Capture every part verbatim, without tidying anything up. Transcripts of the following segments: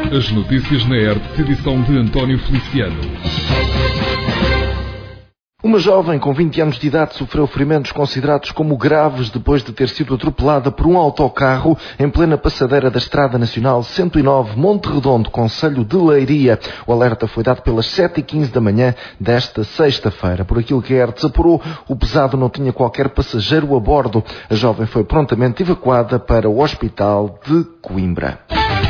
As notícias na R T P, edição de António Feliciano. Uma jovem com vinte anos de idade sofreu ferimentos considerados como graves depois de ter sido atropelada por um autocarro em plena passadeira da Estrada Nacional cento e nove, Monte Redondo, concelho de Leiria. O alerta foi dado pelas sete e quinze da manhã desta sexta-feira. Por aquilo que a R T apurou, o pesado não tinha qualquer passageiro a bordo. A jovem foi prontamente evacuada para o hospital de Coimbra.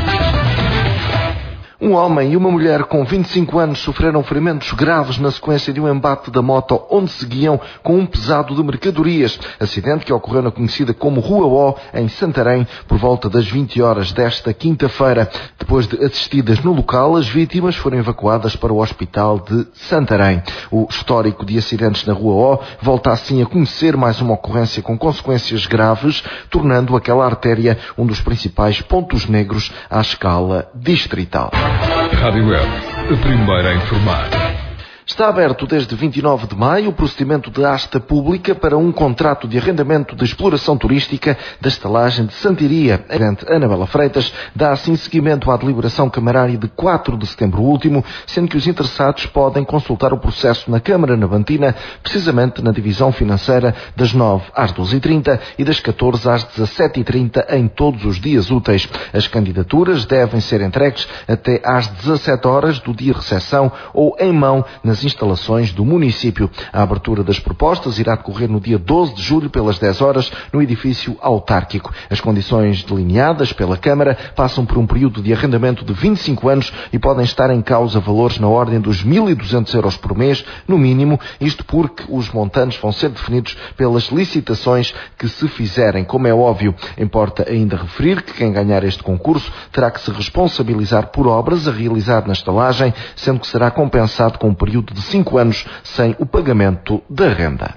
Um homem e uma mulher com vinte e cinco anos sofreram ferimentos graves na sequência de um embate da moto onde seguiam com um pesado de mercadorias. Acidente que ocorreu na conhecida como Rua O, em Santarém, por volta das vinte horas desta quinta-feira. Depois de assistidas no local, as vítimas foram evacuadas para o hospital de Santarém. O histórico de acidentes na Rua O volta assim a conhecer mais uma ocorrência com consequências graves, tornando aquela artéria um dos principais pontos negros à escala distrital. Rádio Web, a primeira a informar. Está aberto desde vinte e nove de maio o procedimento de asta pública para um contrato de arrendamento de exploração turística da estalagem de Santiria. A gerente Anabela Freitas dá assim seguimento à deliberação camarária de quatro de setembro último, sendo que os interessados podem consultar o processo na Câmara Navantina, precisamente na divisão financeira, das nove às doze e trinta e das catorze às dezassete e trinta em todos os dias úteis. As candidaturas devem ser entregues até às dezassete horas do dia de recepção ou em mão nas instalações do município. A abertura das propostas irá decorrer no dia doze de julho pelas dez horas no edifício autárquico. As condições delineadas pela Câmara passam por um período de arrendamento de vinte e cinco anos e podem estar em causa valores na ordem dos mil e duzentos euros por mês, no mínimo, isto porque os montantes vão ser definidos pelas licitações que se fizerem, como é óbvio. Importa ainda referir que quem ganhar este concurso terá que se responsabilizar por obras a realizar na estalagem, sendo que será compensado com um período de cinco anos sem o pagamento da renda.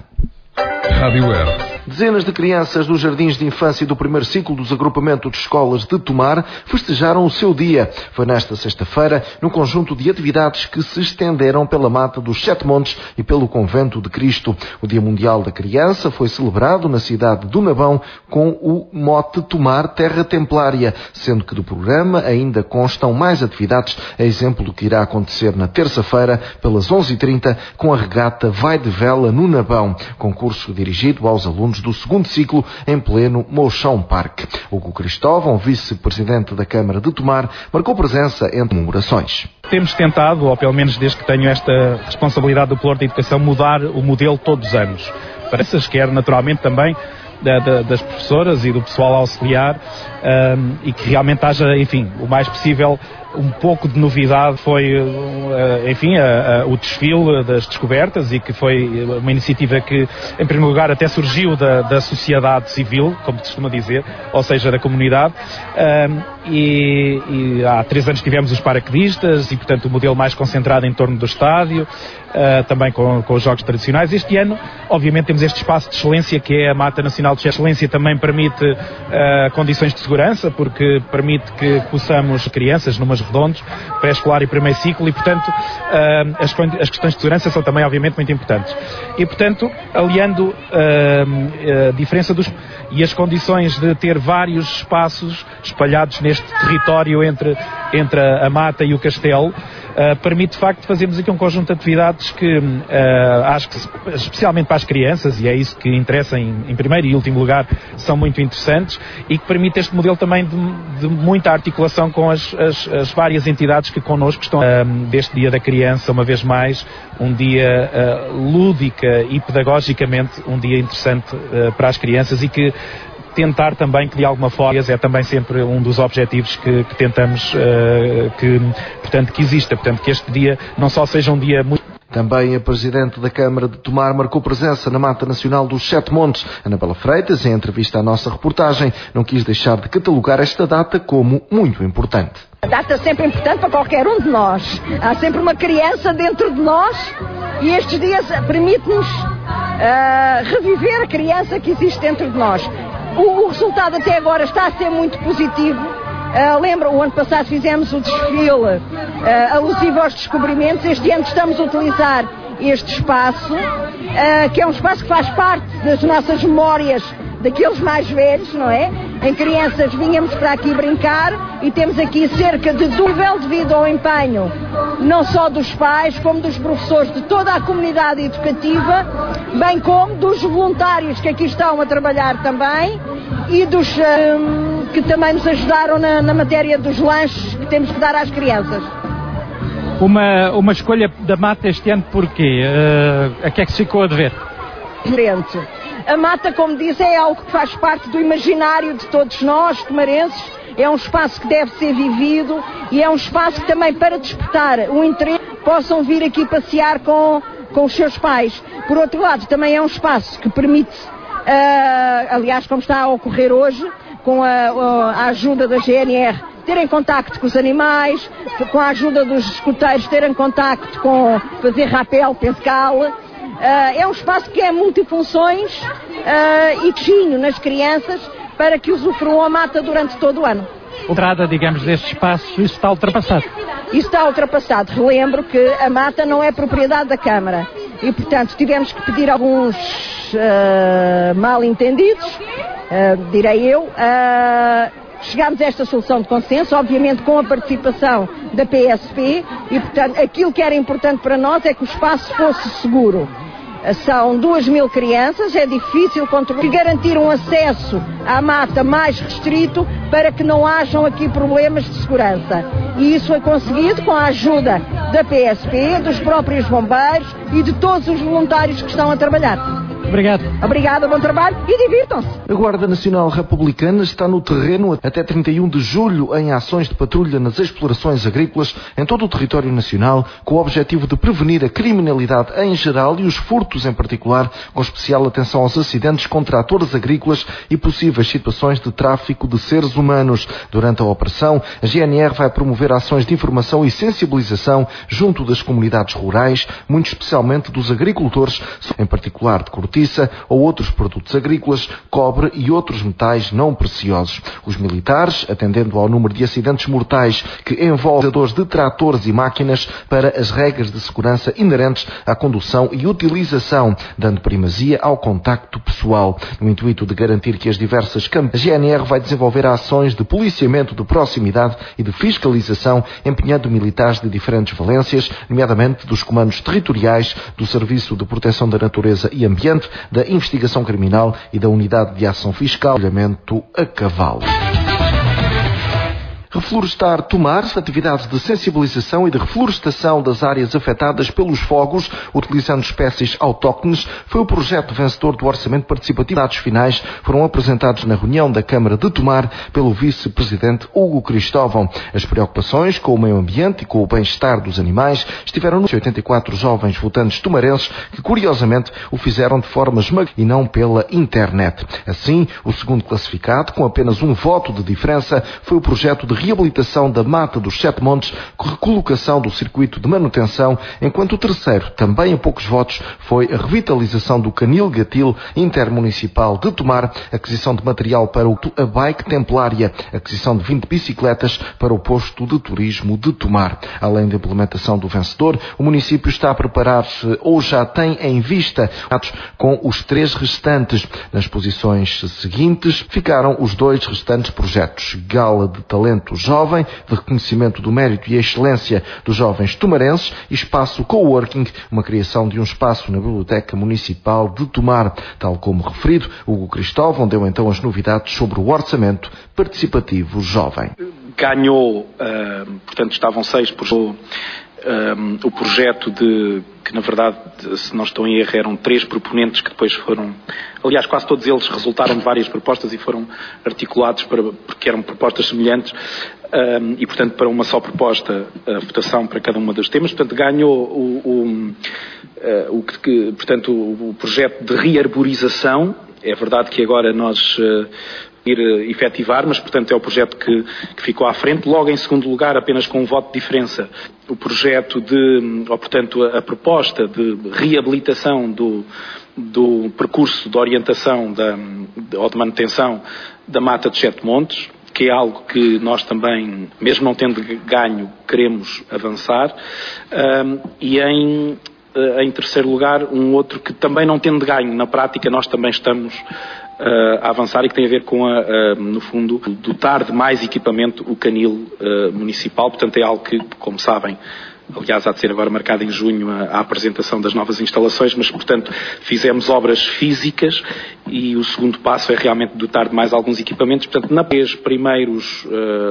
Rádio Web. Dezenas de crianças dos jardins de infância do primeiro ciclo dos agrupamentos de escolas de Tomar festejaram o seu dia. Foi nesta sexta-feira, num conjunto de atividades que se estenderam pela Mata dos Sete Montes e pelo Convento de Cristo. O Dia Mundial da Criança foi celebrado na cidade do Navão com o mote Tomar Terra Templária, sendo que do programa ainda constam mais atividades, a exemplo do que irá acontecer na terça-feira, pelas onze e trinta, com a regata Vai de Vela no Navão, concurso dirigido aos alunos do segundo ciclo em pleno Mochão Parque. Hugo Cristóvão, vice-presidente da Câmara de Tomar, marcou presença em comemorações. Temos tentado, ou pelo menos desde que tenho esta responsabilidade do Pelouro de Educação, mudar o modelo todos os anos. Parece que quer naturalmente também da, da, das professoras e do pessoal auxiliar um, e que realmente haja, enfim, o mais possível um pouco de novidade. Foi, enfim, a, a, o desfile das descobertas e que foi uma iniciativa que, em primeiro lugar, até surgiu da, da sociedade civil, como se costuma dizer, ou seja, da comunidade. Um, e, e há três anos tivemos os paraquedistas e, portanto, o modelo mais concentrado em torno do estádio, uh, também com, com os jogos tradicionais. Este ano, obviamente, temos este espaço de excelência que é a Mata Nacional de Excelência. Também permite uh, condições de segurança, porque permite que possamos crianças numas redondos, pré-escolar e primeiro ciclo, e portanto uh, as, as questões de segurança são também obviamente muito importantes. E portanto, aliando uh, a diferença dos e as condições de ter vários espaços espalhados neste território entre, entre a, a mata e o castelo, uh, permite de facto fazermos aqui um conjunto de atividades que uh, acho que especialmente para as crianças, e é isso que interessa em, em primeiro e último lugar, são muito interessantes e que permite este modelo também de, de muita articulação com as, as, as várias entidades que connosco estão uh, deste Dia da Criança, uma vez mais, um dia uh, lúdica e pedagogicamente um dia interessante uh, para as crianças e que tentar também que de alguma forma é também sempre um dos objetivos que, que tentamos uh, que, portanto, que exista, portanto, que este dia não só seja um dia muito... Também a Presidente da Câmara de Tomar marcou presença na Mata Nacional dos Sete Montes. Anabela Freitas, em entrevista à nossa reportagem, não quis deixar de catalogar esta data como muito importante. A data é sempre importante para qualquer um de nós. Há sempre uma criança dentro de nós e estes dias permite-nos uh, reviver a criança que existe dentro de nós. O, o resultado até agora está a ser muito positivo. Uh, lembra, o ano passado fizemos o desfile uh, alusivo aos descobrimentos. Este ano estamos a utilizar este espaço, uh, que é um espaço que faz parte das nossas memórias daqueles mais velhos, não é? Em crianças vinhamos para aqui brincar e temos aqui cerca de do nível devido ao empenho, não só dos pais, como dos professores de toda a comunidade educativa, bem como dos voluntários que aqui estão a trabalhar também e dos um, que também nos ajudaram na, na matéria dos lanches que temos que dar às crianças. Uma, uma escolha da mata este ano porquê? Uh, a que é que se ficou a dever? Diferente. A mata, como diz, é algo que faz parte do imaginário de todos nós, tomarenses. É um espaço que deve ser vivido e é um espaço que também, para despertar o interesse, possam vir aqui passear com, com os seus pais. Por outro lado, também é um espaço que permite, uh, aliás, como está a ocorrer hoje, com a, a ajuda da G N R, terem contacto com os animais, com a ajuda dos escuteiros, terem contacto com fazer rapel, pescal. Uh, é um espaço que é multifunções uh, e queixinho nas crianças para que usufruam a mata durante todo o ano. A entrada, digamos, deste espaço, isso está ultrapassado? Isso está ultrapassado. Relembro que a mata não é propriedade da Câmara e, portanto, tivemos que pedir alguns uh, mal-entendidos, uh, direi eu, uh, chegámos a esta solução de consenso, obviamente com a participação da P S P e, portanto, aquilo que era importante para nós é que o espaço fosse seguro. São duas mil crianças, é difícil controlar, garantir um acesso à mata mais restrito para que não hajam aqui problemas de segurança. E isso foi conseguido com a ajuda da P S P, dos próprios bombeiros e de todos os voluntários que estão a trabalhar. Obrigado. Obrigada, bom trabalho e divirtam-se. A Guarda Nacional Republicana está no terreno até trinta e um de julho em ações de patrulha nas explorações agrícolas em todo o território nacional, com o objetivo de prevenir a criminalidade em geral e os furtos em particular, com especial atenção aos acidentes com tratores agrícolas e possíveis situações de tráfico de seres humanos. Durante a operação, a G N R vai promover ações de informação e sensibilização junto das comunidades rurais, muito especialmente dos agricultores, em particular de cortiça ou outros produtos agrícolas, cobre e outros metais não preciosos. Os militares, atendendo ao número de acidentes mortais que envolvem de tratores e máquinas, para as regras de segurança inerentes à condução e utilização, dando primazia ao contacto pessoal. No intuito de garantir que as diversas câmaras, a G N R vai desenvolver ações de policiamento de proximidade e de fiscalização, empenhando militares de diferentes valências, nomeadamente dos comandos territoriais, do Serviço de Proteção da Natureza e Ambiente, da Investigação Criminal e da Unidade de Ação Fiscal, olhamento a cavalo. Reflorestar Tomar, atividades de sensibilização e de reflorestação das áreas afetadas pelos fogos, utilizando espécies autóctones, foi o projeto vencedor do Orçamento Participativo. Dados finais foram apresentados na reunião da Câmara de Tomar pelo Vice-Presidente Hugo Cristóvão. As preocupações com o meio ambiente e com o bem-estar dos animais estiveram nos oitenta e quatro jovens votantes tomarenses que, curiosamente, o fizeram de forma esmagadora e não pela internet. Assim, o segundo classificado, com apenas um voto de diferença, foi o projeto de reabilitação da Mata dos Sete Montes, com recolocação do circuito de manutenção, enquanto o terceiro, também a poucos votos, foi a revitalização do Canil Gatil intermunicipal de Tomar, aquisição de material para o a Bike Templária, aquisição de vinte bicicletas para o posto de turismo de Tomar. Além da implementação do vencedor, o município está a preparar-se ou já tem em vista com os três restantes. Nas posições seguintes ficaram os dois restantes projetos: Gala de Talento Jovem, de reconhecimento do mérito e excelência dos jovens tomarenses, e Espaço Coworking, uma criação de um espaço na Biblioteca Municipal de Tomar. Tal como referido, Hugo Cristóvão deu então as novidades sobre o Orçamento Participativo Jovem. Ganhou, uh, portanto estavam seis por Um, o projeto de, que na verdade, se não estou em erro, eram três proponentes que depois foram, aliás quase todos eles resultaram de várias propostas e foram articulados para, porque eram propostas semelhantes, um, e portanto para uma só proposta a votação para cada uma dos temas. Portanto ganhou o, o, uh, o, que, portanto, o, o projeto de rearborização. É verdade que agora nós uh, ir uh, efetivar, mas portanto é o projeto que, que ficou à frente. Logo em segundo lugar, apenas com um voto de diferença, o projeto de, ou portanto a, a proposta de reabilitação do, do percurso de orientação da, de, ou de manutenção da Mata dos Sete Montes, que é algo que nós também, mesmo não tendo ganho, queremos avançar. Um, e em Em terceiro lugar, um outro que também não tendo ganho, na prática nós também estamos a avançar e que tem a ver com, a, a, no fundo, dotar de mais equipamento o canil uh, municipal. Portanto, é algo que, como sabem, aliás, há de ser agora marcada em junho a, a apresentação das novas instalações, mas, portanto, fizemos obras físicas e o segundo passo é realmente dotar de mais alguns equipamentos. Portanto, na três primeiros, uh,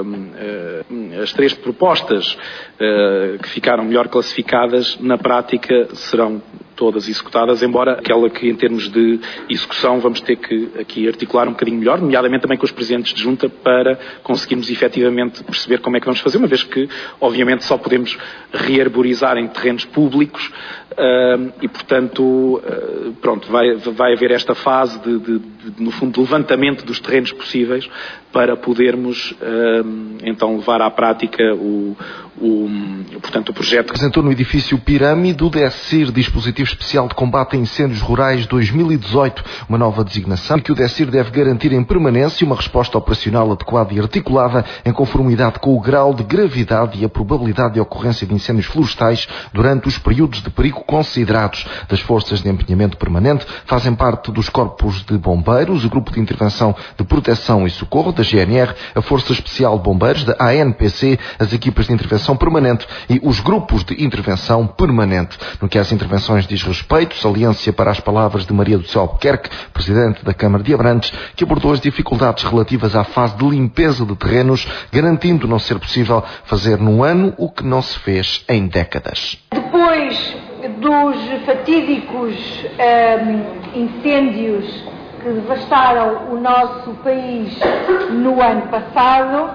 uh, as três propostas uh, que ficaram melhor classificadas, na prática serão todas executadas, embora aquela que em termos de execução vamos ter que aqui articular um bocadinho melhor, nomeadamente também com os presidentes de junta, para conseguirmos efetivamente perceber como é que vamos fazer, uma vez que obviamente só podemos rearborizar em terrenos públicos uh, e portanto uh, pronto, vai, vai haver esta fase de, de, de, no fundo, de levantamento dos terrenos possíveis para podermos uh, então levar à prática o, o, portanto, o projeto. Apresentou no edifício Pirâmide o DECIR, Dispositivo Especial de Combate a Incêndios Rurais dois mil e dezoito, uma nova designação que o DECIR deve garantir em permanência uma resposta operacional adequada e articulada em conformidade com o grau de gravidade e a probabilidade de ocorrência de incêndios florestais durante os períodos de perigo considerados. Das forças de empenhamento permanente fazem parte dos corpos de bombeiros, o Grupo de Intervenção de Proteção e Socorro da G N R, a Força Especial de Bombeiros da A N P C, as equipas de intervenção permanente e os grupos de intervenção permanente. No que às intervenções diz respeito, saliência para as palavras de Maria do Céu Albuquerque, Presidente da Câmara de Abrantes, que abordou as dificuldades relativas à fase de limpeza de terrenos, garantindo não ser possível fazer num ano o que não se fez em décadas. Depois dos fatídicos um, incêndios que devastaram o nosso país no ano passado,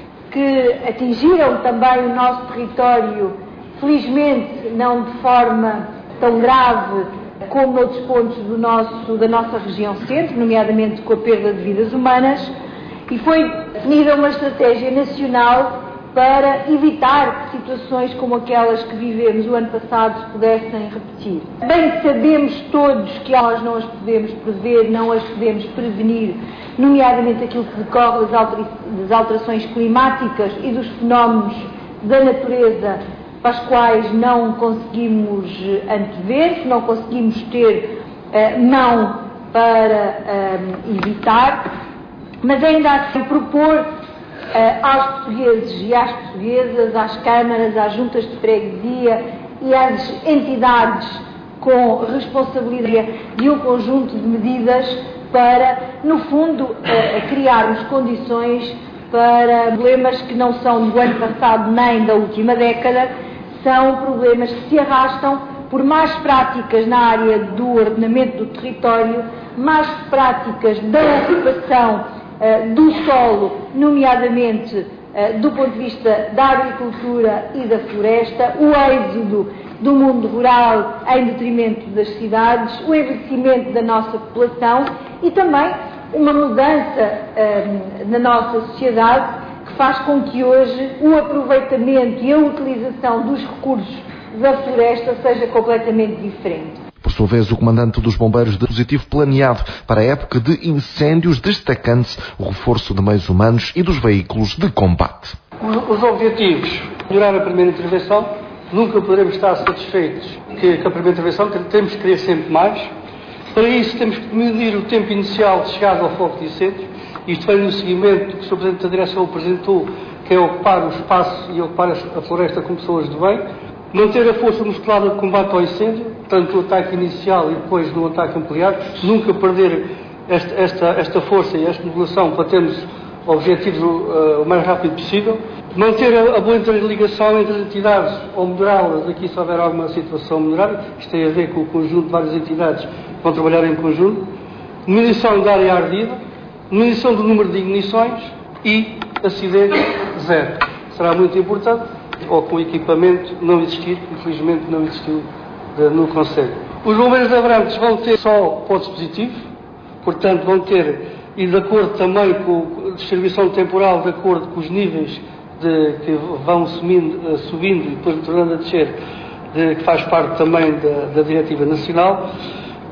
que atingiram também o nosso território, felizmente não de forma tão grave como noutros pontos do nosso, da nossa região centro, nomeadamente com a perda de vidas humanas, e foi definida uma estratégia nacional para evitar que situações como aquelas que vivemos o ano passado se pudessem repetir. Bem sabemos todos que nós não as podemos prever, não as podemos prevenir, nomeadamente aquilo que decorre das alterações climáticas e dos fenómenos da natureza para os quais não conseguimos antever, que não conseguimos ter uh, mão para uh, evitar, mas ainda assim propor Uh, aos portugueses e às portuguesas, às câmaras, às juntas de freguesia e às entidades com responsabilidade de um conjunto de medidas para, no fundo, uh, criarmos condições para problemas que não são do ano passado nem da última década, são problemas que se arrastam por más práticas na área do ordenamento do território, más práticas da ocupação Uh, do solo, nomeadamente uh, do ponto de vista da agricultura e da floresta, o êxodo do mundo rural em detrimento das cidades, o envelhecimento da nossa população e também uma mudança uh, na nossa sociedade que faz com que hoje o aproveitamento e a utilização dos recursos da floresta seja completamente diferente. Por sua vez, o comandante dos bombeiros de dispositivo planeado para a época de incêndios, destacando-se o reforço de meios humanos e dos veículos de combate. Os objetivos: melhorar a primeira intervenção. Nunca poderemos estar satisfeitos que, com a primeira intervenção, temos que querer sempre mais. Para isso, temos que medir o tempo inicial de chegada ao foco de incêndio. Isto vem no seguimento que o senhor Presidente da Direção apresentou, que é ocupar o espaço e ocupar a floresta com pessoas de bem. Manter a força muscular de combate ao incêndio, tanto no ataque inicial e depois no ataque ampliado. Nunca perder esta, esta, esta força e esta modulação para termos objetivos uh, o mais rápido possível. Manter a, a boa interligação entre as entidades ou moderá-las aqui se houver alguma situação moderada. Isto tem a ver com o conjunto de várias entidades que vão trabalhar em conjunto. Diminuição da área ardida. Diminuição do número de ignições e acidente zero. Será muito importante. Ou com equipamento não existir, infelizmente não existiu de, no Conselho. Os bombeiros de Abrantes vão ter só para o dispositivo, portanto vão ter, e de acordo também com a distribuição temporal, de acordo com os níveis de, que vão subindo, subindo e depois tornando a descer, de, que faz parte também da, da Diretiva Nacional,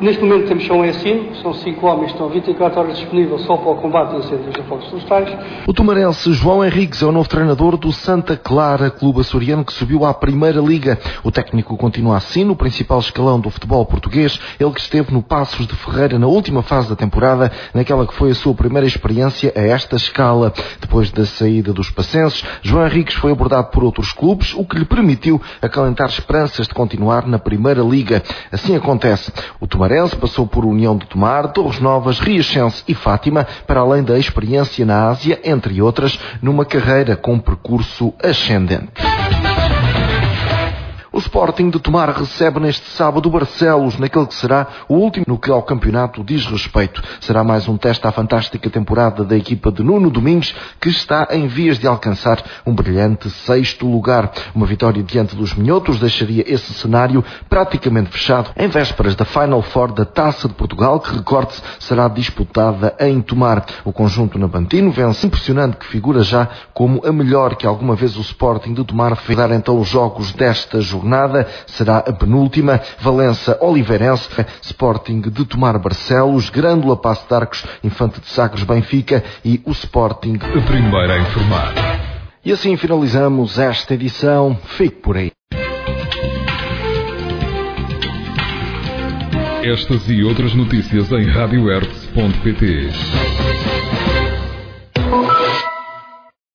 Neste momento temos só um ensino, são cinco homens que estão vinte e quatro horas disponíveis só para o combate a incêndios e fogos florestais. O tumarense João Henriques é o novo treinador do Santa Clara, clube açoriano que subiu à Primeira Liga. O técnico continua assim no principal escalão do futebol português, ele que esteve no Passos de Ferreira na última fase da temporada, naquela que foi a sua primeira experiência a esta escala. Depois da saída dos passenses, João Henriques foi abordado por outros clubes, o que lhe permitiu acalentar esperanças de continuar na Primeira Liga. Assim acontece. O tumarense passou por União de Tomar, Torres Novas, Riachense e Fátima, para além da experiência na Ásia, entre outras, numa carreira com percurso ascendente. O Sporting de Tomar recebe neste sábado o Barcelos, naquele que será o último no que ao campeonato diz respeito. Será mais um teste à fantástica temporada da equipa de Nuno Domingues, que está em vias de alcançar um brilhante sexto lugar. Uma vitória diante dos minhotos deixaria esse cenário praticamente fechado, em vésperas da Final Four da Taça de Portugal, que, recorde-se, será disputada em Tomar. O conjunto navantino vence impressionante, que figura já como a melhor que alguma vez o Sporting de Tomar fez. Dar então os jogos desta jornada. Jornada será a penúltima. Valença Oliveirense, Sporting de Tomar Barcelos, Grândola Paço de Arcos, Infante de Sagres Benfica e o Sporting. A primeira a informar. E assim finalizamos esta edição. Fique por aí. Estas e outras notícias em radio hertz ponto pt.